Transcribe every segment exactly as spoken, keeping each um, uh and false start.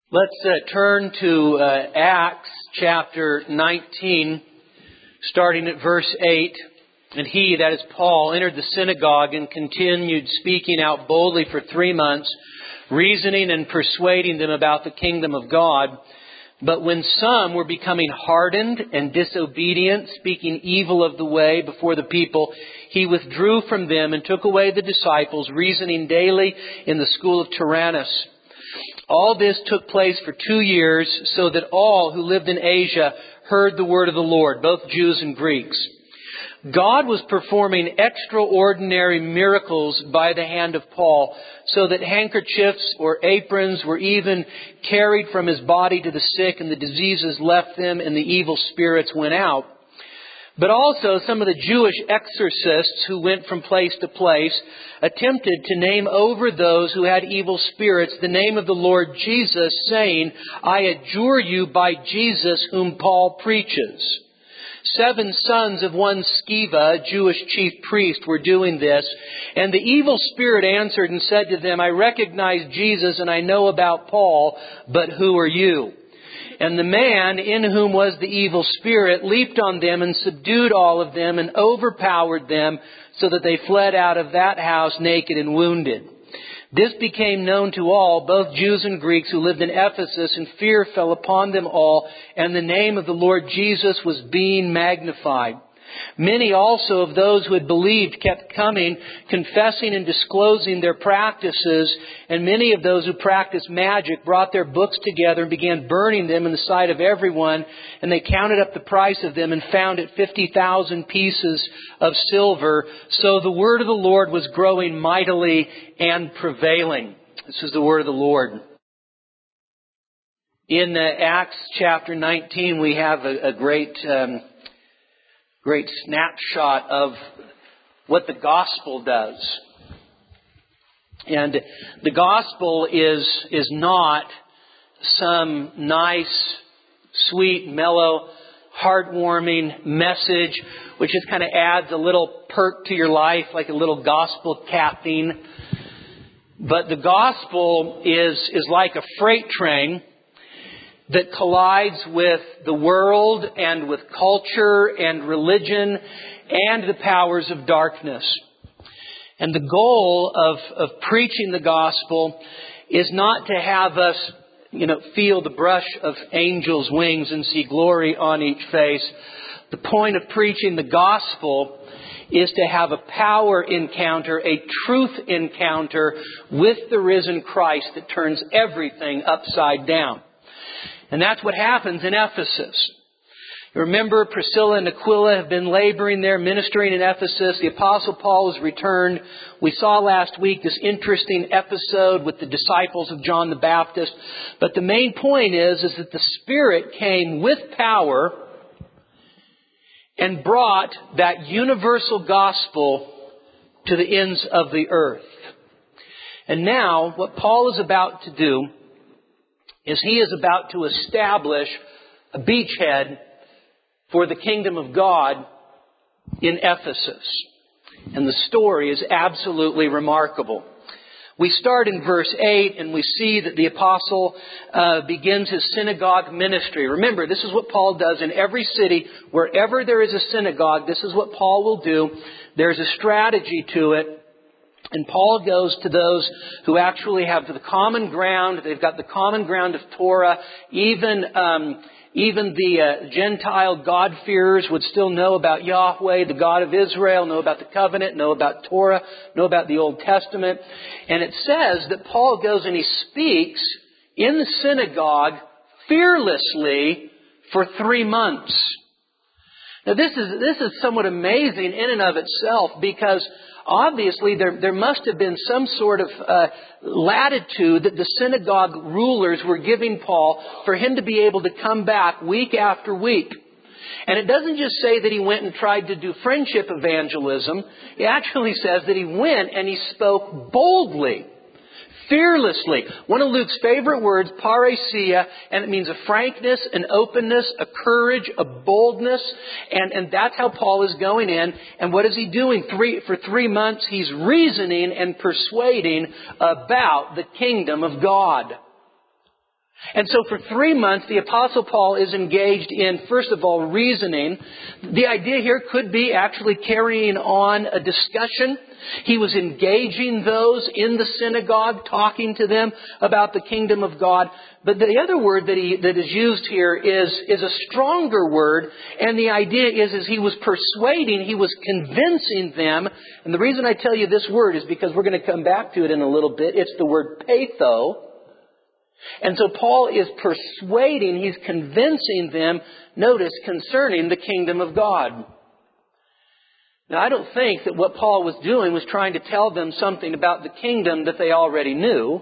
Let's uh, turn to uh, Acts chapter nineteen, starting at verse eight. And he, that is Paul, entered the synagogue and continued speaking out boldly for three months, reasoning and persuading them about the kingdom of God. But when some were becoming hardened and disobedient, speaking evil of the way before the people, he withdrew from them and took away the disciples, reasoning daily in the school of Tyrannus. All this took place for two years, so that all who lived in Asia heard the word of the Lord, both Jews and Greeks. God was performing extraordinary miracles by the hand of Paul, so that handkerchiefs or aprons were even carried from his body to the sick, and the diseases left them, and the evil spirits went out. But also some of the Jewish exorcists who went from place to place attempted to name over those who had evil spirits the name of the Lord Jesus, saying, "I adjure you by Jesus whom Paul preaches." Seven sons of one Sceva, a Jewish chief priest, were doing this. And the evil spirit answered and said to them, "I recognize Jesus and I know about Paul, but who are you?" And the man in whom was the evil spirit leaped on them and subdued all of them and overpowered them, so that they fled out of that house naked and wounded. This became known to all, both Jews and Greeks who lived in Ephesus, and fear fell upon them all, and the name of the Lord Jesus was being magnified. Many also of those who had believed kept coming, confessing and disclosing their practices. And many of those who practiced magic brought their books together and began burning them in the sight of everyone. And they counted up the price of them and found it fifty thousand pieces of silver. So the word of the Lord was growing mightily and prevailing. This is the word of the Lord. In uh, Acts chapter nineteen, we have a, a great... Um, Great snapshot of what the gospel does. And the gospel is, is not some nice, sweet, mellow, heartwarming message which just kind of adds a little perk to your life, like a little gospel caffeine. But the gospel is, is like a freight train that collides with the world and with culture and religion and the powers of darkness. And the goal of, of preaching the gospel is not to have us, you know, feel the brush of angels' wings and see glory on each face. The point of preaching the gospel is to have a power encounter, a truth encounter with the risen Christ that turns everything upside down. And that's what happens in Ephesus. You remember, Priscilla and Aquila have been laboring there, ministering in Ephesus. The Apostle Paul has returned. We saw last week this interesting episode with the disciples of John the Baptist. But the main point is, is that the Spirit came with power and brought that universal gospel to the ends of the earth. And now, what Paul is about to do is he is about to establish a beachhead for the kingdom of God in Ephesus. And the story is absolutely remarkable. We start in verse eight and we see that the apostle uh, begins his synagogue ministry. Remember, this is what Paul does in every city. Wherever there is a synagogue, this is what Paul will do. There's a strategy to it. And Paul goes to those who actually have the common ground. They've got the common ground of Torah. Even um, even the uh, Gentile God-fearers would still know about Yahweh, the God of Israel, know about the covenant, know about Torah, know about the Old Testament. And it says that Paul goes and he speaks in the synagogue fearlessly for three months. Now this is this is somewhat amazing in and of itself, because obviously there, there must have been some sort of uh, latitude that the synagogue rulers were giving Paul for him to be able to come back week after week. And it doesn't just say that he went and tried to do friendship evangelism. It actually says that he went and he spoke boldly, fearlessly. One of Luke's favorite words, parousia, and it means a frankness, an openness, a courage, a boldness. And, and that's how Paul is going in. And what is he doing? Three, for three months, he's reasoning and persuading about the kingdom of God. And so for three months, the Apostle Paul is engaged in, first of all, reasoning. The idea here could be actually carrying on a discussion. He was engaging those in the synagogue, talking to them about the kingdom of God. But the other word that he that is used here is, is a stronger word. And the idea is, is he was persuading, he was convincing them. And the reason I tell you this word is because we're going to come back to it in a little bit. It's the word peitho. And so Paul is persuading, he's convincing them, notice, concerning the kingdom of God. Now, I don't think that what Paul was doing was trying to tell them something about the kingdom that they already knew.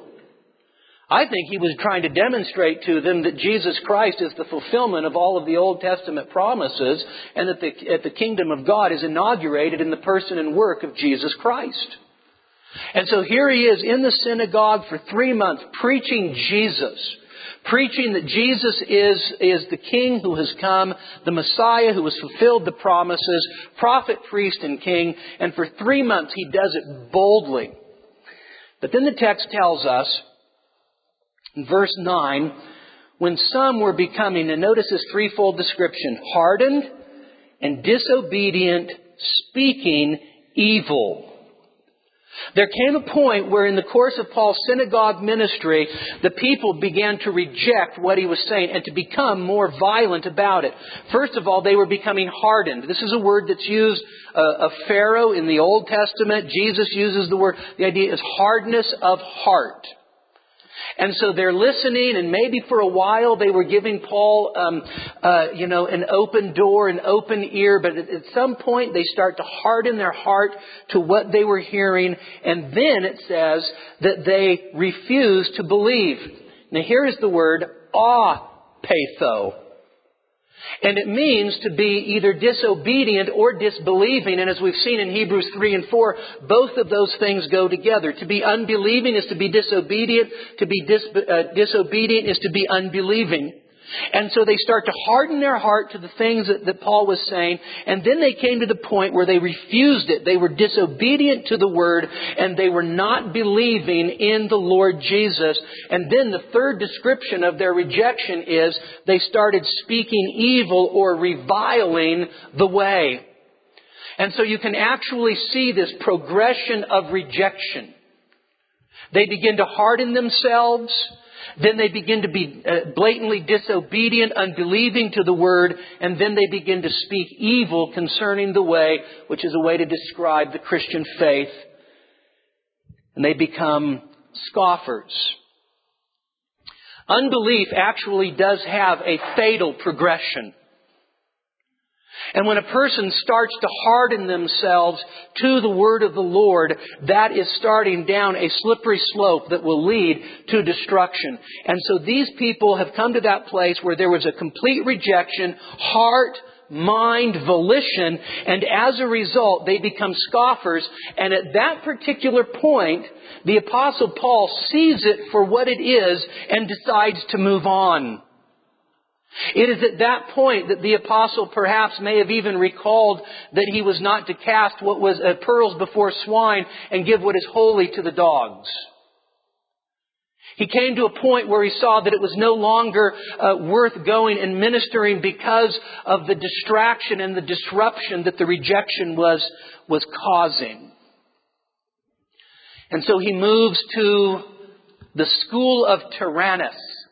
I think he was trying to demonstrate to them that Jesus Christ is the fulfillment of all of the Old Testament promises, and that the, that the kingdom of God is inaugurated in the person and work of Jesus Christ. And so here he is in the synagogue for three months preaching Jesus. Preaching that Jesus is, is the King who has come, the Messiah who has fulfilled the promises, prophet, priest, and king. And for three months he does it boldly. But then the text tells us, in verse nine, when some were becoming, and notice this threefold description, hardened and disobedient, speaking evil. There came a point where in the course of Paul's synagogue ministry, the people began to reject what he was saying and to become more violent about it. First of all, they were becoming hardened. This is a word that's used uh, of Pharaoh in the Old Testament. Jesus uses the word. The idea is hardness of heart. And so they're listening, and maybe for a while they were giving Paul, um, uh, you know, an open door, an open ear. But at, at some point they start to harden their heart to what they were hearing. And then it says that they refuse to believe. Now here is the word apatho. And it means to be either disobedient or disbelieving. And as we've seen in Hebrews three and four, both of those things go together. To be unbelieving is to be disobedient. To be dis, uh, disobedient is to be unbelieving. And so they start to harden their heart to the things that, that Paul was saying. And then they came to the point where they refused it. They were disobedient to the word, and they were not believing in the Lord Jesus. And then the third description of their rejection is they started speaking evil or reviling the way. And so you can actually see this progression of rejection. They begin to harden themselves. Then they begin to be blatantly disobedient, unbelieving to the word, and then they begin to speak evil concerning the way, which is a way to describe the Christian faith. And they become scoffers. Unbelief actually does have a fatal progression. And when a person starts to harden themselves to the word of the Lord, that is starting down a slippery slope that will lead to destruction. And so these people have come to that place where there was a complete rejection, heart, mind, volition, and as a result, they become scoffers. And at that particular point, the Apostle Paul sees it for what it is and decides to move on. It is at that point that the apostle perhaps may have even recalled that he was not to cast what was uh, pearls before swine and give what is holy to the dogs. He came to a point where he saw that it was no longer uh, worth going and ministering because of the distraction and the disruption that the rejection was, was causing. And so he moves to the school of Tyrannus.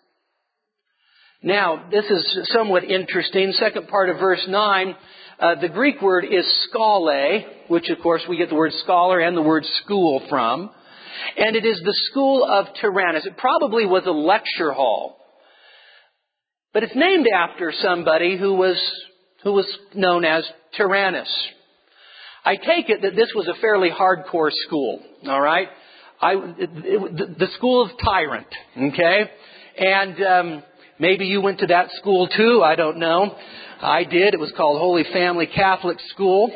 Now, this is somewhat interesting. Second part of verse nine, uh, the Greek word is schole, which of course we get the word scholar and the word school from. And it is the school of Tyrannus. It probably was a lecture hall. But it's named after somebody who was, who was known as Tyrannus. I take it that this was a fairly hardcore school, all right? I, it, it, the school of tyrant, okay? And um, maybe you went to that school too, I don't know. I did. It was called Holy Family Catholic School.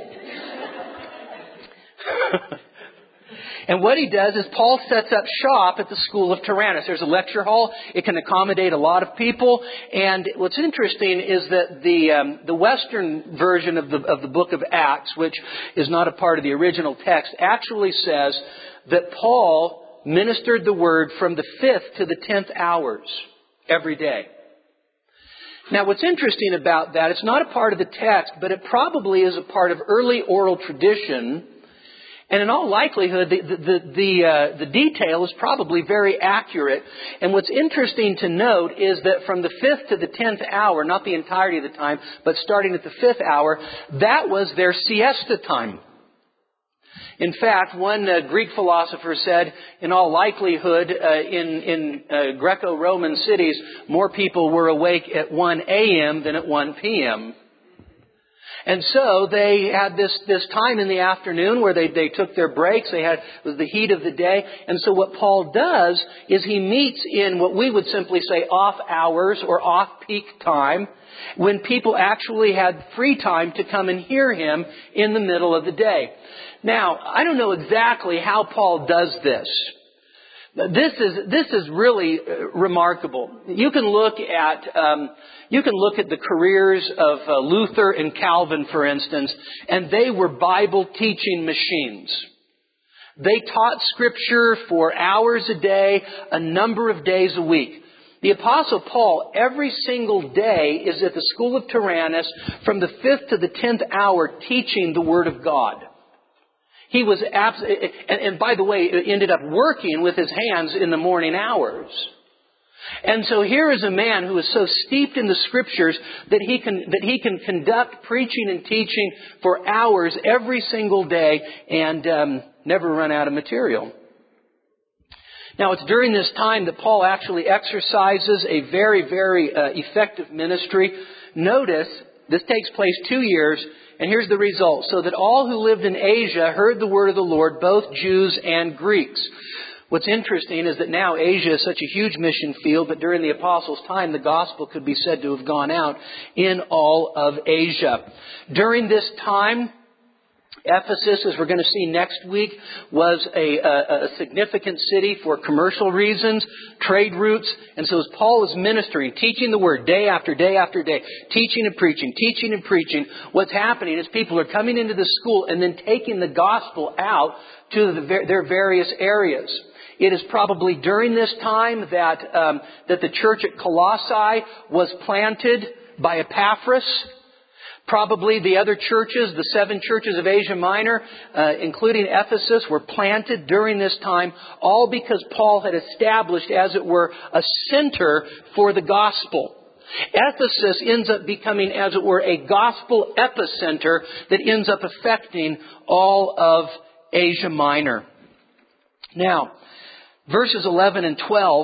And what he does is Paul sets up shop at the school of Tyrannus. There's a lecture hall. It can accommodate a lot of people. And what's interesting is that the um, the Western version of the of the book of Acts, which is not a part of the original text, actually says that Paul ministered the word from the fifth to the tenth hours. every day. Now, what's interesting about that, it's not a part of the text, but it probably is a part of early oral tradition. And in all likelihood, the, the, the, the, uh, the detail is probably very accurate. And what's interesting to note is that from the fifth to the tenth hour, not the entirety of the time, but starting at the fifth hour, that was their siesta time. In fact, one uh, Greek philosopher said, in all likelihood, uh, in, in uh, Greco-Roman cities, more people were awake at one a.m. than at one p.m. And so they had this, this time in the afternoon where they, they took their breaks. They had, it was the heat of the day. And so what Paul does is he meets in what we would simply say off hours or off peak time, when people actually had free time to come and hear him in the middle of the day. Now, I don't know exactly how Paul does this. This is this is really remarkable. You can look at um, you can look at the careers of uh, Luther and Calvin, for instance, and they were Bible teaching machines. They taught Scripture for hours a day, a number of days a week. The Apostle Paul, every single day, is at the school of Tyrannus from the fifth to the tenth hour teaching the Word of God. He was abs- and, and by the way, ended up working with his hands in the morning hours. And so here is a man who is so steeped in the Scriptures that he can that he can conduct preaching and teaching for hours every single day and um, never run out of material. Now, it's during this time that Paul actually exercises a very, very uh, effective ministry. Notice, this takes place two years, and here's the result. So that all who lived in Asia heard the word of the Lord, both Jews and Greeks. What's interesting is that now Asia is such a huge mission field that during the Apostles' time, the gospel could be said to have gone out in all of Asia. During this time, Ephesus, as we're going to see next week, was a, a, a significant city for commercial reasons, trade routes. And so as Paul is ministering, teaching the Word day after day after day, teaching and preaching, teaching and preaching, what's happening is people are coming into the school and then taking the gospel out to the, their various areas. It is probably during this time that um, that the church at Colossae was planted by Epaphras. Probably the other churches, the seven churches of Asia Minor, uh, including Ephesus, were planted during this time, all because Paul had established, as it were, a center for the gospel. Ephesus ends up becoming, as it were, a gospel epicenter that ends up affecting all of Asia Minor. Now, verses eleven and twelve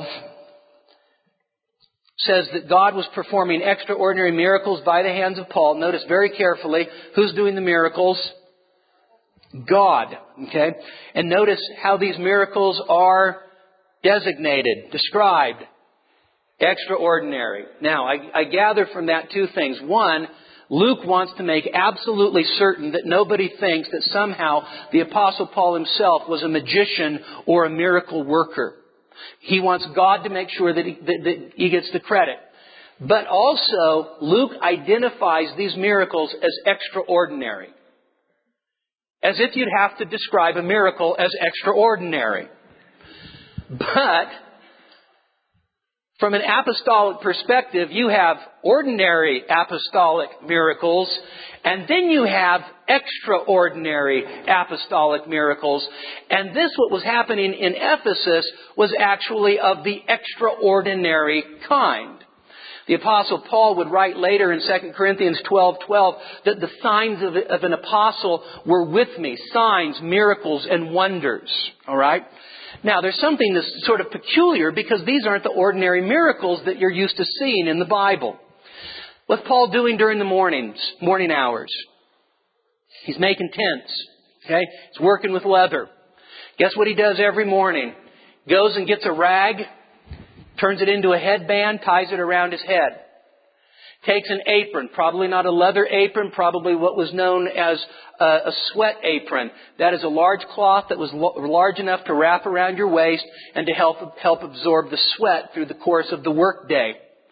says that God was performing extraordinary miracles by the hands of Paul. Notice very carefully, who's doing the miracles? God. Okay? And notice how these miracles are designated, described. Extraordinary. Now, I, I gather from that two things. One, Luke wants to make absolutely certain that nobody thinks that somehow the Apostle Paul himself was a magician or a miracle worker. He wants God to make sure that he, that, that he gets the credit. But also, Luke identifies these miracles as extraordinary. As if you'd have to describe a miracle as extraordinary. But from an apostolic perspective, you have ordinary apostolic miracles, and then you have extraordinary apostolic miracles. And this, what was happening in Ephesus, was actually of the extraordinary kind. The Apostle Paul would write later in Second Corinthians twelve twelve that the signs of, of an apostle were with me. Signs, miracles, and wonders. All right? Now, there's something that's sort of peculiar because these aren't the ordinary miracles that you're used to seeing in the Bible. What's Paul doing during the mornings, morning hours? He's making tents. Okay? He's working with leather. Guess what he does every morning? Goes and gets a rag, turns it into a headband, ties it around his head. Takes an apron, probably not a leather apron, probably what was known as a, a sweat apron. That is a large cloth that was lo- large enough to wrap around your waist and to help help absorb the sweat through the course of the workday.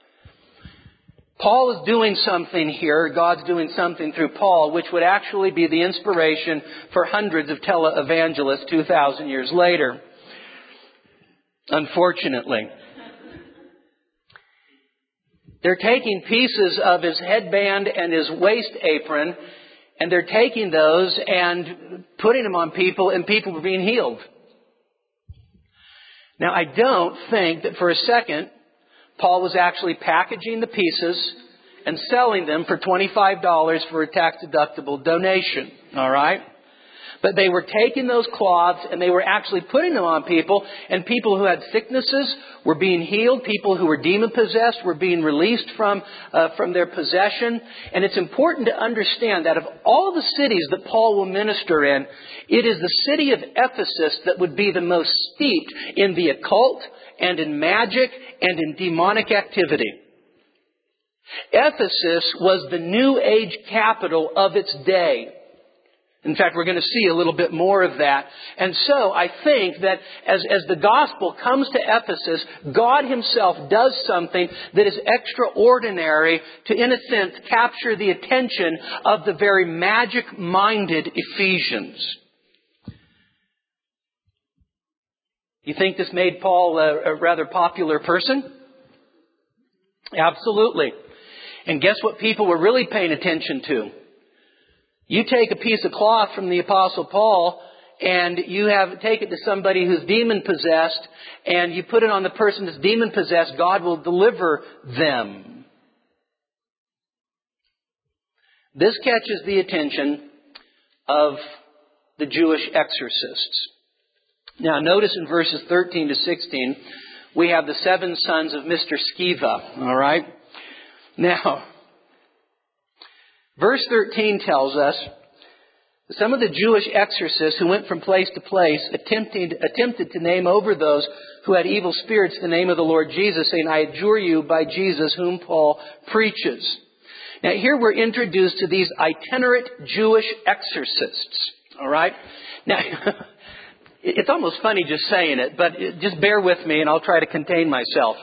Paul is doing something here, God's doing something through Paul, which would actually be the inspiration for hundreds of televangelists two thousand years later. Unfortunately. They're taking pieces of his headband and his waist apron, and they're taking those and putting them on people, and people were being healed. Now, I don't think that for a second Paul was actually packaging the pieces and selling them for twenty-five dollars for a tax-deductible donation. All right? But they were taking those cloths and they were actually putting them on people, and people who had sicknesses were being healed. People who were demon-possessed were being released from uh, from their possession. And it's important to understand that of all the cities that Paul will minister in, it is the city of Ephesus that would be the most steeped in the occult and in magic and in demonic activity. Ephesus was the New Age capital of its day. In fact, we're going to see a little bit more of that. And so I think that as, as the gospel comes to Ephesus, God himself does something that is extraordinary to, in a sense, capture the attention of the very magic-minded Ephesians. You think this made Paul a, a rather popular person? Absolutely. And guess what people were really paying attention to? You take a piece of cloth from the Apostle Paul and you have take it to somebody who's demon-possessed, and you put it on the person that's demon-possessed, God will deliver them. This catches the attention of the Jewish exorcists. Now notice in verses thirteen to sixteen, we have the seven sons of Mister Sceva. All right? Now, verse thirteen tells us that some of the Jewish exorcists who went from place to place attempting, attempted to name over those who had evil spirits the name of the Lord Jesus, saying, I adjure you by Jesus whom Paul preaches. Now here we're introduced to these itinerant Jewish exorcists. All right? Now, it's almost funny just saying it, but just bear with me and I'll try to contain myself.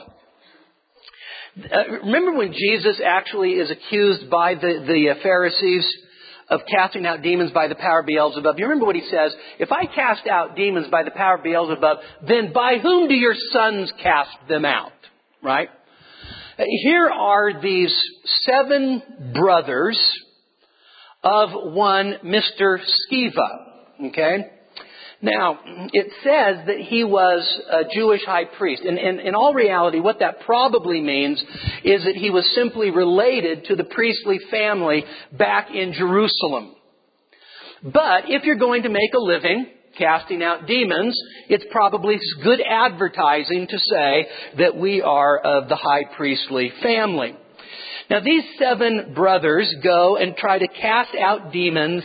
Uh, remember when Jesus actually is accused by the, the Pharisees of casting out demons by the power of Beelzebub? You remember what he says? If I cast out demons by the power of Beelzebub, then by whom do your sons cast them out? Right? Uh, here are these seven brothers of one Mister Sceva. Okay? Now, it says that he was a Jewish high priest. And in all reality, what that probably means is that he was simply related to the priestly family back in Jerusalem. But if you're going to make a living casting out demons, it's probably good advertising to say that we are of the high priestly family. Now, these seven brothers go and try to cast out demons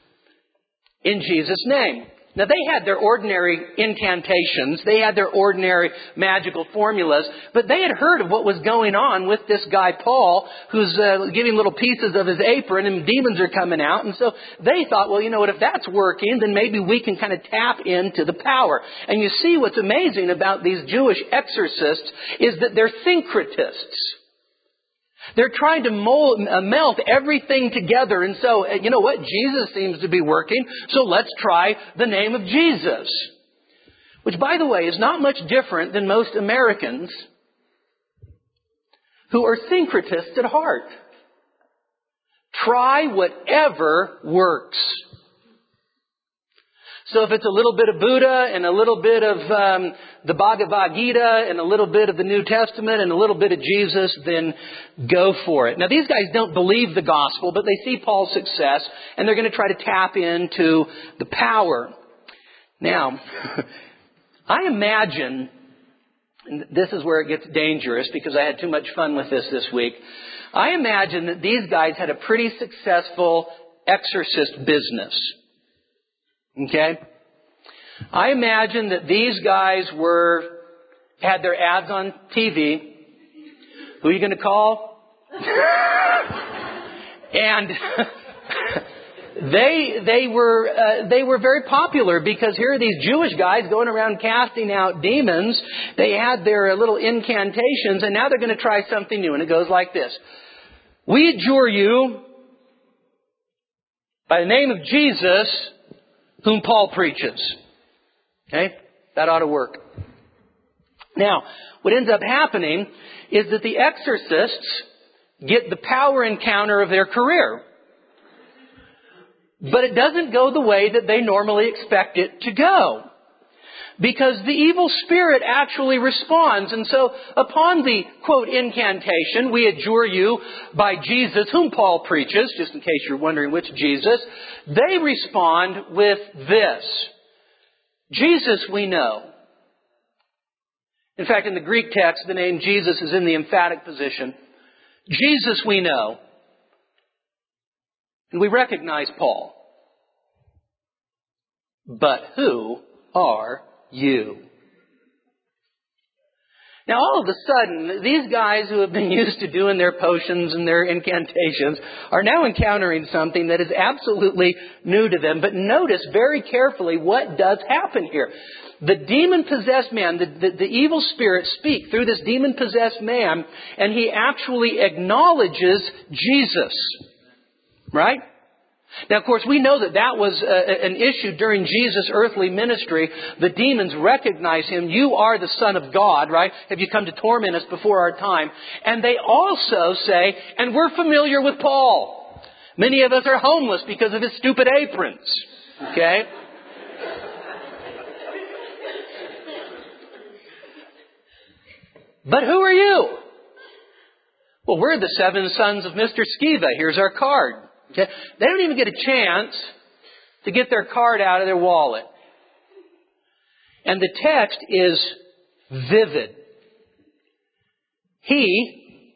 in Jesus' name. Now, they had their ordinary incantations. They had their ordinary magical formulas. But they had heard of what was going on with this guy, Paul, who's uh, giving little pieces of his apron and demons are coming out. And so they thought, well, you know what, if that's working, then maybe we can kind of tap into the power. And you see what's amazing about these Jewish exorcists is that they're syncretists. They're trying to mold, uh, melt everything together. And so, uh, you know what? Jesus seems to be working. So let's try the name of Jesus. Which, by the way, is not much different than most Americans who are syncretists at heart. Try whatever works. So if it's a little bit of Buddha and a little bit of um, the Bhagavad Gita and a little bit of the New Testament and a little bit of Jesus, then go for it. Now, these guys don't believe the gospel, but they see Paul's success and they're going to try to tap into the power. Now, I imagine, and this is where it gets dangerous because I had too much fun with this this week. I imagine that these guys had a pretty successful exorcist business. Okay? I imagine that these guys were, had their ads on T V. Who are you going to call? And they, they were, uh, they were very popular because here are these Jewish guys going around casting out demons. They had their little incantations and now they're going to try something new. And it goes like this. We adjure you by the name of Jesus whom Paul preaches. Okay? That ought to work. Now, what ends up happening is that the exorcists get the power encounter of their career. But it doesn't go the way that they normally expect it to go. Because the evil spirit actually responds. And so upon the, quote, incantation, we adjure you by Jesus, whom Paul preaches, just in case you're wondering which Jesus, they respond with this. Jesus we know. In fact, in the Greek text, the name Jesus is in the emphatic position. Jesus we know. And we recognize Paul. But who are you? Now all of a sudden, these guys who have been used to doing their potions and their incantations are now encountering something that is absolutely new to them. But notice very carefully what does happen here. The demon-possessed man, the, the, the evil spirits speak through this demon-possessed man, and he actually acknowledges Jesus. Right? Now, of course, we know that that was a, an issue during Jesus' earthly ministry. The demons recognize Him. You are the Son of God, right? Have you come to torment us before our time? And they also say, and we're familiar with Paul. Many of us are homeless because of his stupid aprons. Okay? But who are you? Well, we're the seven sons of Mister Skiva. Here's our card. Okay? They don't even get a chance to get their card out of their wallet. And the text is vivid. He,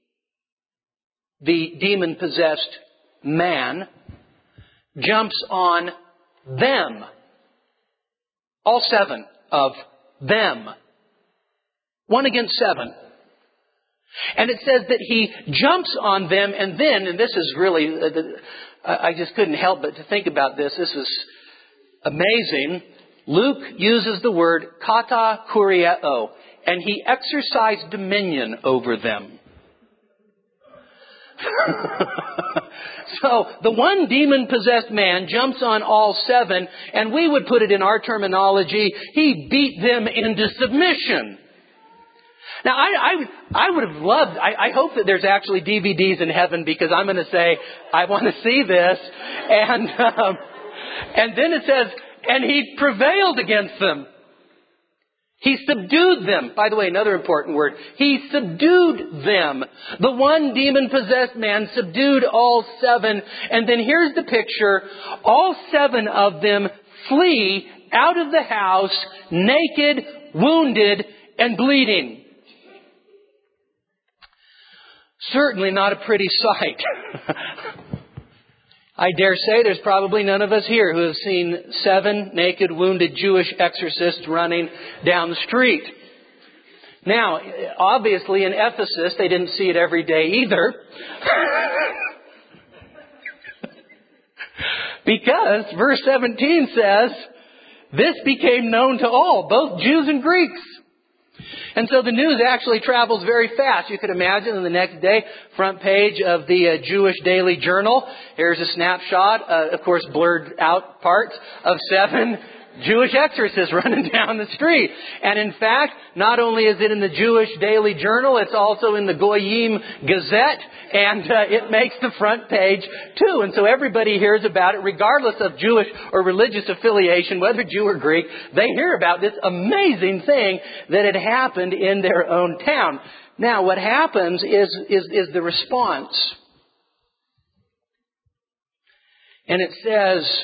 the demon-possessed man, jumps on them. All seven of them. One against seven. And it says that he jumps on them and then, and this is really, I just couldn't help but to think about this. This is amazing. Luke uses the word kata kurieo, and he exercised dominion over them. So the one demon-possessed man jumps on all seven, and we would put it in our terminology, he beat them into submission. Now, I, I, I would have loved, I, I hope that there's actually D V Ds in heaven, because I'm going to say, I want to see this. And, um, and then it says, and he prevailed against them. He subdued them. By the way, another important word. He subdued them. The one demon-possessed man subdued all seven. And then here's the picture. All seven of them flee out of the house, naked, wounded, and bleeding. Certainly not a pretty sight. I dare say there's probably none of us here who have seen seven naked, wounded Jewish exorcists running down the street. Now, obviously in Ephesus, they didn't see it every day either. Because verse seventeen says, this became known to all, both Jews and Greeks. And so the news actually travels very fast. You could imagine on the next day, front page of the uh, Jewish Daily Journal. Here's a snapshot, uh, of course, blurred out parts of seven Jewish exorcists running down the street. And in fact, not only is it in the Jewish Daily Journal, it's also in the Goyim Gazette, and uh, it makes the front page too. And so everybody hears about it, regardless of Jewish or religious affiliation, whether Jew or Greek. They hear about this amazing thing that had happened in their own town. Now, what happens is, is, is the response. And it says,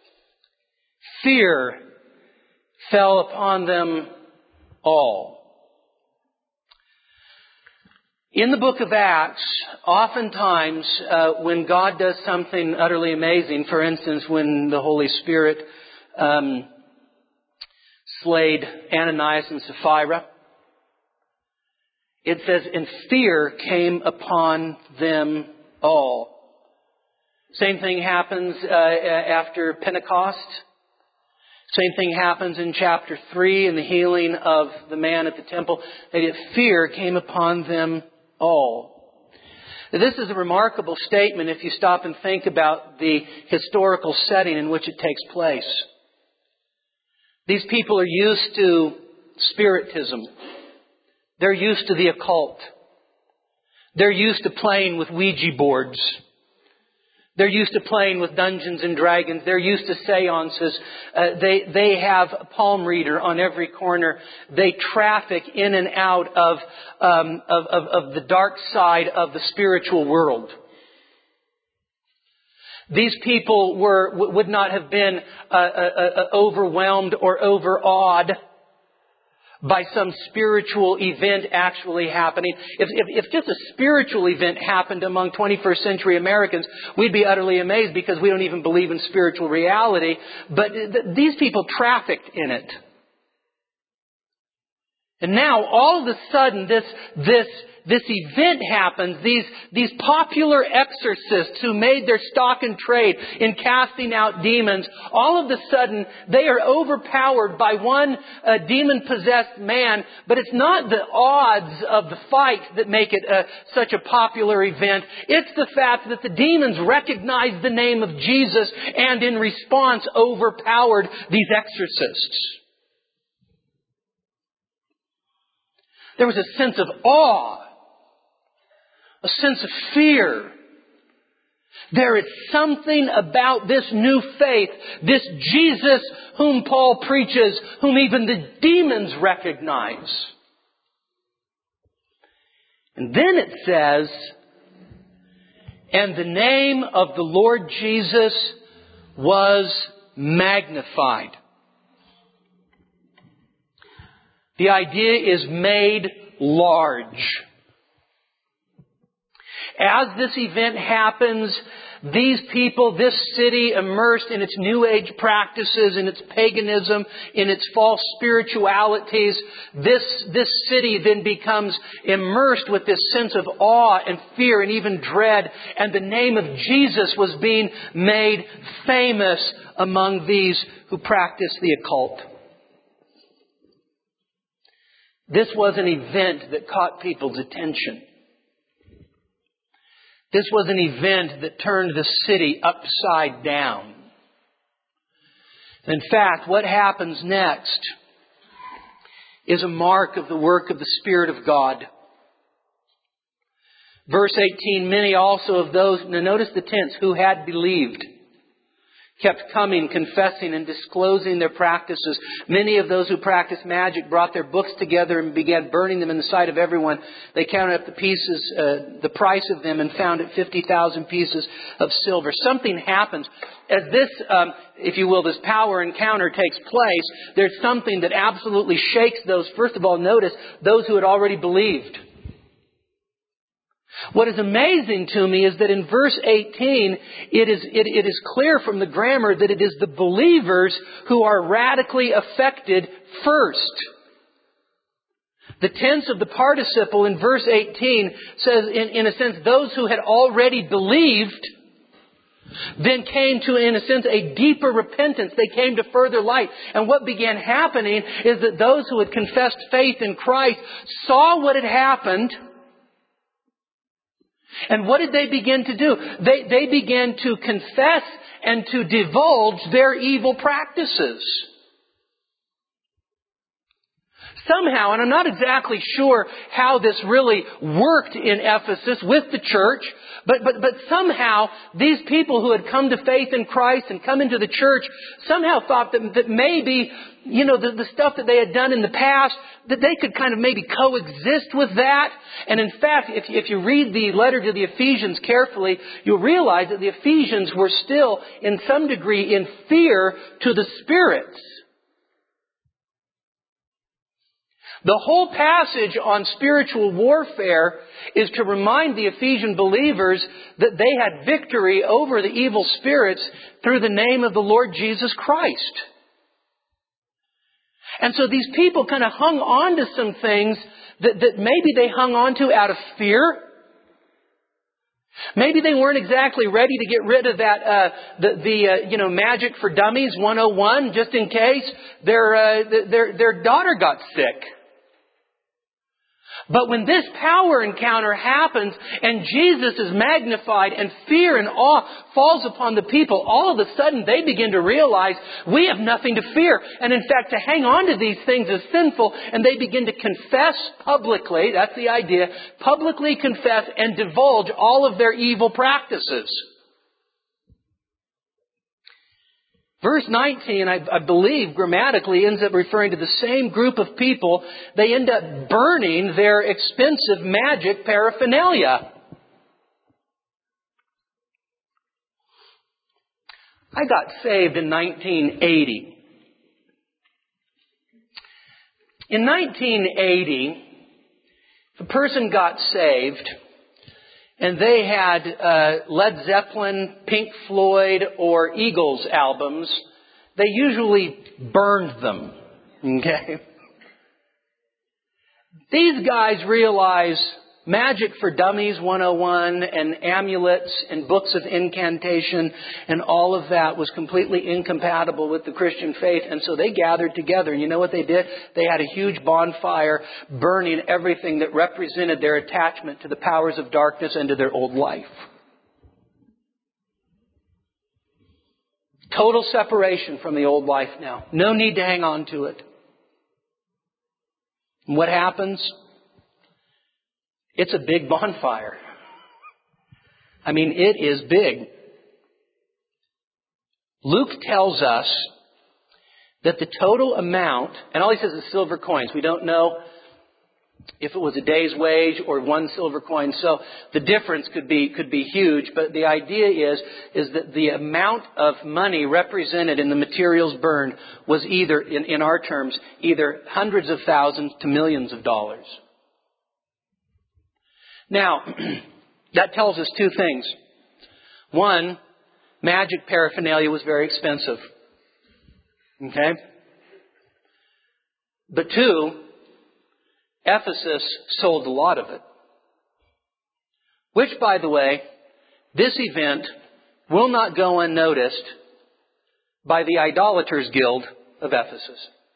fear fell upon them all. In the book of Acts, oftentimes uh, when God does something utterly amazing, for instance, when the Holy Spirit um, slayed Ananias and Sapphira, it says, and fear came upon them all. Same thing happens uh, after Pentecost. Same thing happens in chapter three in the healing of the man at the temple. That fear came upon them all. Now, this is a remarkable statement if you stop and think about the historical setting in which it takes place. These people are used to spiritism. They're used to the occult. They're used to playing with Ouija boards. They're used to playing with Dungeons and Dragons. They're used to seances. Uh, they, they have a palm reader on every corner. They traffic in and out of, um, of, of, of the dark side of the spiritual world. These people were, would not have been uh, uh, uh, overwhelmed or overawed by some spiritual event actually happening. If, if, if just a spiritual event happened among twenty-first century Americans, we'd be utterly amazed because we don't even believe in spiritual reality. But th- these people trafficked in it. And now, all of a sudden, this, this, this event happens. These, these popular exorcists who made their stock and trade in casting out demons, all of a sudden, they are overpowered by one uh, demon-possessed man. But it's not the odds of the fight that make it uh, such a popular event. It's the fact that the demons recognized the name of Jesus and in response overpowered these exorcists. There was a sense of awe, a sense of fear. There is something about this new faith, this Jesus whom Paul preaches, whom even the demons recognize. And then it says, and the name of the Lord Jesus was magnified. The idea is made large. As this event happens, these people, this city immersed in its New Age practices, in its paganism, in its false spiritualities, this, this city then becomes immersed with this sense of awe and fear and even dread. And the name of Jesus was being made famous among these who practice the occult. This was an event that caught people's attention. This was an event that turned the city upside down. In fact, what happens next is a mark of the work of the Spirit of God. Verse eighteen, many also of those, now notice the tense, who had believed, kept coming, confessing, and disclosing their practices. Many of those who practiced magic brought their books together and began burning them in the sight of everyone. They counted up the pieces, uh, the price of them, and found it fifty thousand pieces of silver. Something happens. As this, um, if you will, this power encounter takes place, there's something that absolutely shakes those. First of all, notice those who had already believed. What is amazing to me is that in verse eighteen, it is, it, it is clear from the grammar that it is the believers who are radically affected first. The tense of the participle in verse eighteen says, in, in a sense, those who had already believed then came to, in a sense, a deeper repentance. They came to further light. And what began happening is that those who had confessed faith in Christ saw what had happened. And what did they begin to do? They, they began to confess and to divulge their evil practices. Somehow, and I'm not exactly sure how this really worked in Ephesus with the church, but, but, but somehow these people who had come to faith in Christ and come into the church somehow thought that, that maybe, you know, the, the stuff that they had done in the past, that they could kind of maybe coexist with that. And in fact, if, if you read the letter to the Ephesians carefully, you'll realize that the Ephesians were still in some degree in fear to the spirits. The whole passage on spiritual warfare is to remind the Ephesian believers that they had victory over the evil spirits through the name of the Lord Jesus Christ. And so these people kind of hung on to some things that, that maybe they hung on to out of fear. Maybe they weren't exactly ready to get rid of that, uh, the, the uh, you know, Magic for Dummies one oh one, just in case their, uh, their, their daughter got sick. But when this power encounter happens and Jesus is magnified and fear and awe falls upon the people, all of a sudden they begin to realize we have nothing to fear. And in fact, to hang on to these things is sinful, and they begin to confess publicly, that's the idea, publicly confess and divulge all of their evil practices. Verse nineteen, I, I believe, grammatically ends up referring to the same group of people. They end up burning their expensive magic paraphernalia. I got saved in nineteen eighty. In nineteen eighty, if a person got saved and they had uh, Led Zeppelin, Pink Floyd, or Eagles albums, they usually burned them. Okay? These guys realize Magic for Dummies one oh one and amulets and books of incantation and all of that was completely incompatible with the Christian faith. And so they gathered together. And you know what they did? They had a huge bonfire burning everything that represented their attachment to the powers of darkness and to their old life. Total separation from the old life now. No need to hang on to it. And what happens? It's a big bonfire. I mean, it is big. Luke tells us that the total amount, and all he says is silver coins. We don't know if it was a day's wage or one silver coin. So the difference could be could be huge. But the idea is, is that the amount of money represented in the materials burned was either, in, in our terms, either hundreds of thousands to millions of dollars. Now, that tells us two things. One, magic paraphernalia was very expensive. Okay? But two, Ephesus sold a lot of it. Which, by the way, this event will not go unnoticed by the Idolaters Guild of Ephesus.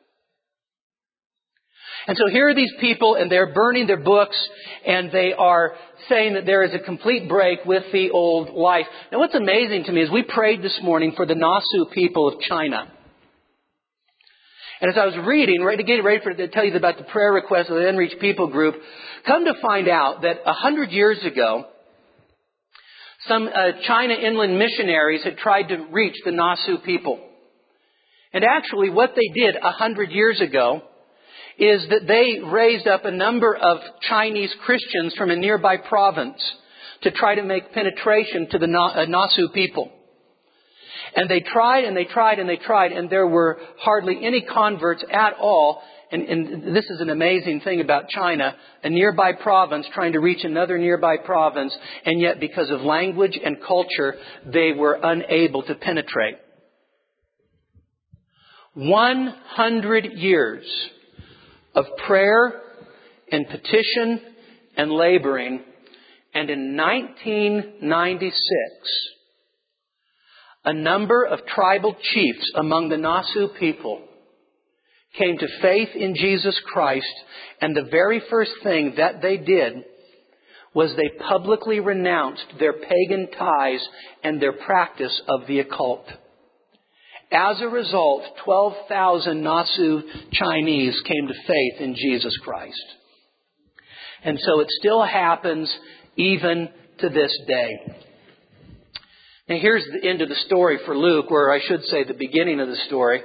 And so here are these people, and they're burning their books, and they are saying that there is a complete break with the old life. Now what's amazing to me is we prayed this morning for the Nasu people of China. And as I was reading, ready to get ready for to tell you about the prayer request of the Unreached People group, come to find out that a hundred years ago, some uh, China inland missionaries had tried to reach the Nasu people. And actually what they did a hundred years ago is that they raised up a number of Chinese Christians from a nearby province to try to make penetration to the Nasu people. And they tried and they tried and they tried, and there were hardly any converts at all. And, and this is an amazing thing about China, a nearby province trying to reach another nearby province, and yet because of language and culture, they were unable to penetrate. one hundred years of prayer and petition and laboring. And in nineteen ninety-six, a number of tribal chiefs among the Nasu people came to faith in Jesus Christ. And the very first thing that they did was they publicly renounced their pagan ties and their practice of the occult. As a result, twelve thousand Nasu Chinese came to faith in Jesus Christ. And so it still happens even to this day. Now here's the end of the story for Luke, or I should say the beginning of the story.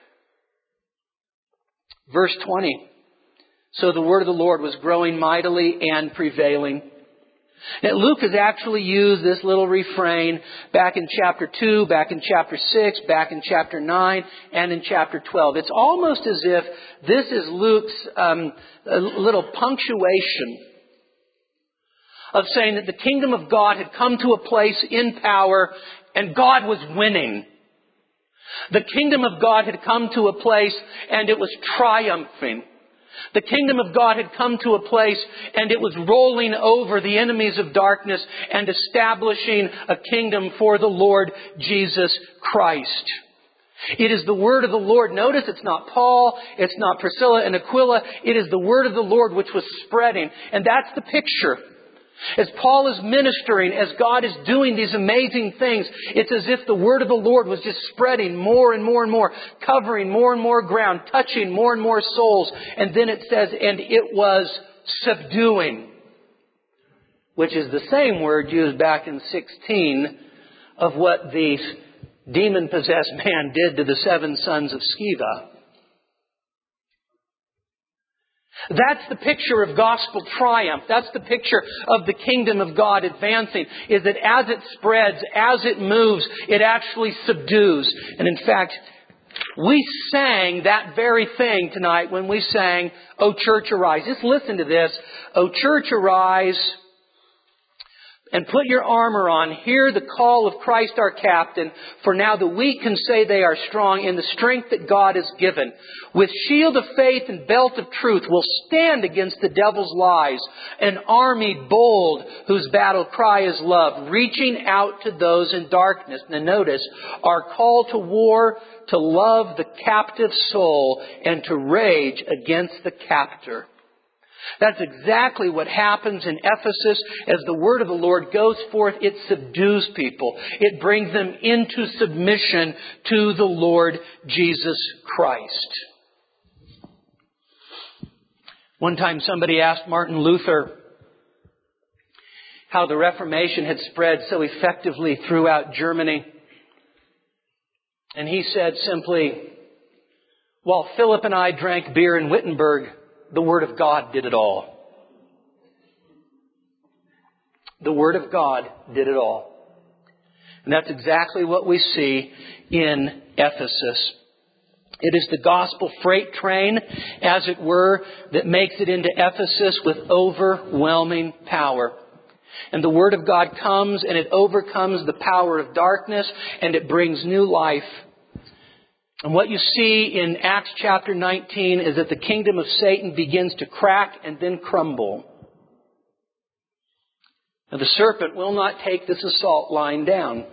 Verse twenty. So the word of the Lord was growing mightily and prevailing. Now, Luke has actually used this little refrain back in chapter two, back in chapter six, back in chapter nine, and in chapter twelve. It's almost as if this is Luke's um, little punctuation of saying that the kingdom of God had come to a place in power and God was winning. The kingdom of God had come to a place and it was triumphing. The kingdom of God had come to a place and it was rolling over the enemies of darkness and establishing a kingdom for the Lord Jesus Christ. It is the word of the Lord. Notice it's not Paul, it's not Priscilla and Aquila. It is the word of the Lord which was spreading. And that's the picture. As Paul is ministering, as God is doing these amazing things, it's as if the word of the Lord was just spreading more and more and more, covering more and more ground, touching more and more souls. And then it says, and it was subduing, which is the same word used back in sixteen of what the demon-possessed man did to the seven sons of Sceva. That's the picture of gospel triumph. That's the picture of the kingdom of God advancing, is that as it spreads, as it moves, it actually subdues. And in fact, we sang that very thing tonight when we sang, O Church Arise. Just listen to this. O Church Arise, and put your armor on. Hear the call of Christ our captain. For now the weak can say they are strong in the strength that God has given. With shield of faith and belt of truth will stand against the devil's lies. An army bold whose battle cry is love, reaching out to those in darkness. Now notice, our call to war, to love the captive soul, and to rage against the captor. That's exactly what happens in Ephesus. As the word of the Lord goes forth, it subdues people. It brings them into submission to the Lord Jesus Christ. One time somebody asked Martin Luther how the Reformation had spread so effectively throughout Germany. And he said simply, while Philip and I drank beer in Wittenberg, the Word of God did it all. The Word of God did it all. And that's exactly what we see in Ephesus. It is the gospel freight train, as it were, that makes it into Ephesus with overwhelming power. And the Word of God comes and it overcomes the power of darkness and it brings new life. And what you see in Acts chapter nineteen is that the kingdom of Satan begins to crack and then crumble. Now the serpent will not take this assault lying down.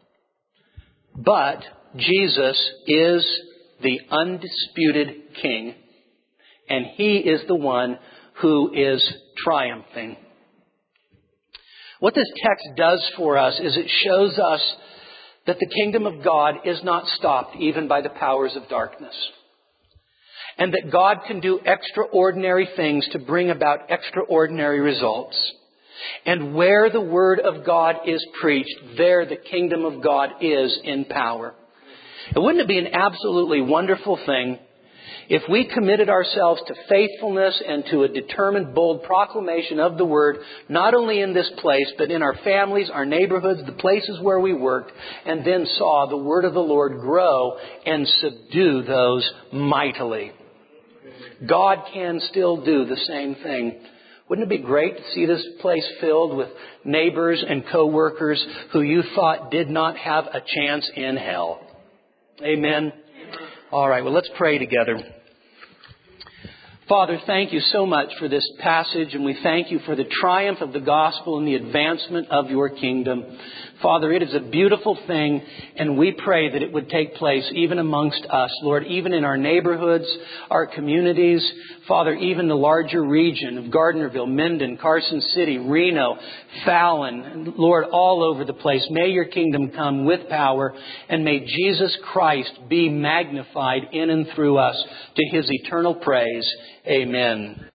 But Jesus is the undisputed king. And He is the one who is triumphing. What this text does for us is it shows us that the kingdom of God is not stopped even by the powers of darkness. And that God can do extraordinary things to bring about extraordinary results. And where the Word of God is preached, there the kingdom of God is in power. And wouldn't it be an absolutely wonderful thing if we committed ourselves to faithfulness and to a determined, bold proclamation of the Word, not only in this place, but in our families, our neighborhoods, the places where we worked, and then saw the Word of the Lord grow and subdue those mightily. God can still do the same thing. Wouldn't it be great to see this place filled with neighbors and co-workers who you thought did not have a chance in hell? Amen. All right, well, let's pray together. Father, thank you so much for this passage, and we thank you for the triumph of the gospel and the advancement of your kingdom. Father, it is a beautiful thing, and we pray that it would take place even amongst us, Lord, even in our neighborhoods, our communities, Father, even the larger region of Gardnerville, Minden, Carson City, Reno, Fallon, Lord, all over the place. May your kingdom come with power, and may Jesus Christ be magnified in and through us to His eternal praise. Amen.